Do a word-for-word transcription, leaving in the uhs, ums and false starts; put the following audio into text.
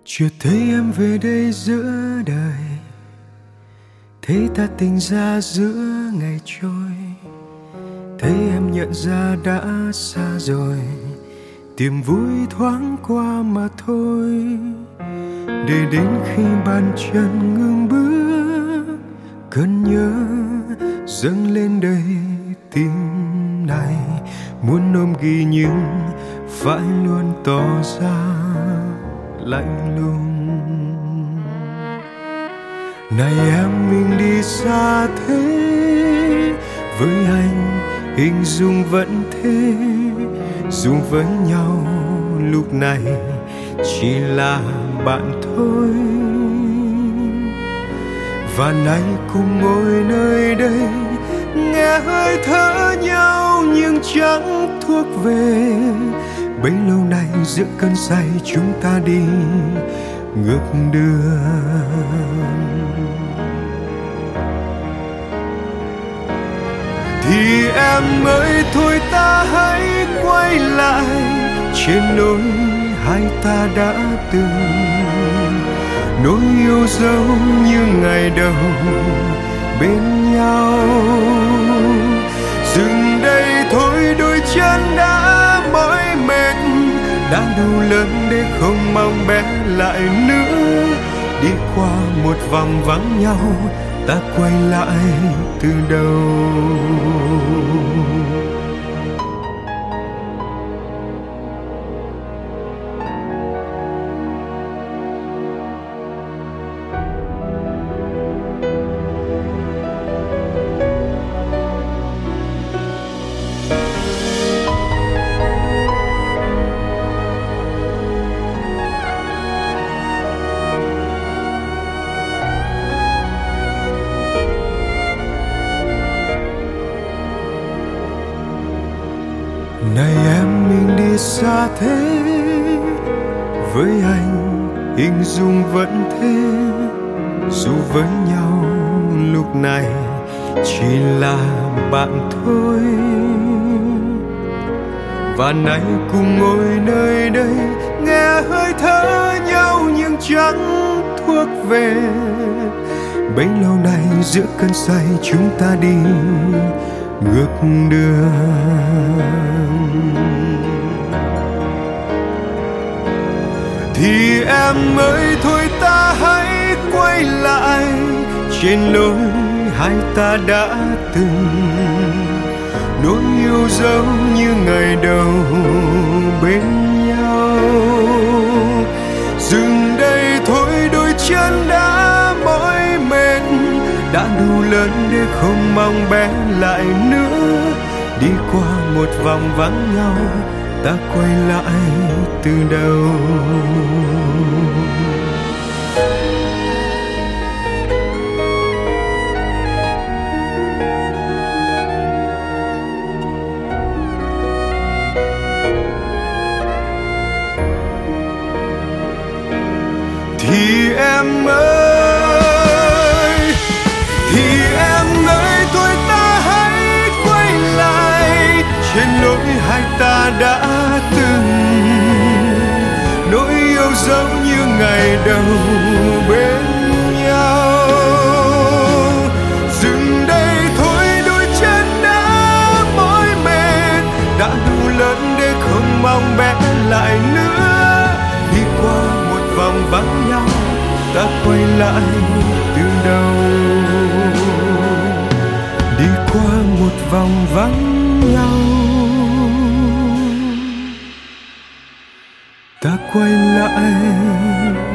Chưa thấy em về đây giữa đời, thấy ta tình ra giữa ngày trôi. Thấy em nhận ra đã xa rồi, tìm vui thoáng qua mà thôi. Để đến khi bàn chân ngừng bước, cơn nhớ dâng lên đầy tim này. Muốn ôm ghi nhưng phải luôn tỏ ra lạnh lùng. Này em mình đi xa thế, với anh hình dung vẫn thế. Dù với nhau lúc này chỉ là bạn thôi. Và nay cùng ngồi nơi đây, nghe hơi thở nhau nhưng chẳng thuộc về. Bấy lâu nay giữa cơn say chúng ta đi ngược đường. Thì em ơi thôi ta hãy quay lại trên lối hai ta đã từng. Nỗi yêu dấu như ngày đầu bên nhau. Dừng đây thôi đôi chân đã mỏi mệt, đã đủ lớn để không mong bé lại nữa. Đi qua một vòng vắng nhau, ta quay lại từ đầu. Này em mình đi xa thế, với anh hình dung vẫn thế. Dù với nhau lúc này chỉ là bạn thôi. Và nay cùng ngồi nơi đây, nghe hơi thở nhau nhưng chẳng thuộc về. Bấy lâu nay giữa cơn say chúng ta đi ngược đường. Thì em ơi thôi ta hãy quay lại trên lối hai ta đã từng. Nỗi yêu dấu như ngày đầu bên nhau. Dừng đây thôi đôi chân đã mỏi mệt, đã đủ lớn để không mong bé lại nữa. Đi qua một vòng vắng nhau, ta quay lại từ đầu. Thì em ơi, thì em ơi thôi ta hãy quay lại trên lối hai ta đã từng. Nỗi yêu dấu như ngày đầu bên nhau. Dừng đây thôi đôi chân đã mỏi mệt, đã đủ lớn để không mong bé lại nữa. Đi qua một vòng vắng nhau, ta quay lại từ đầu. Đi qua một vòng vắng nhau, ta quay lại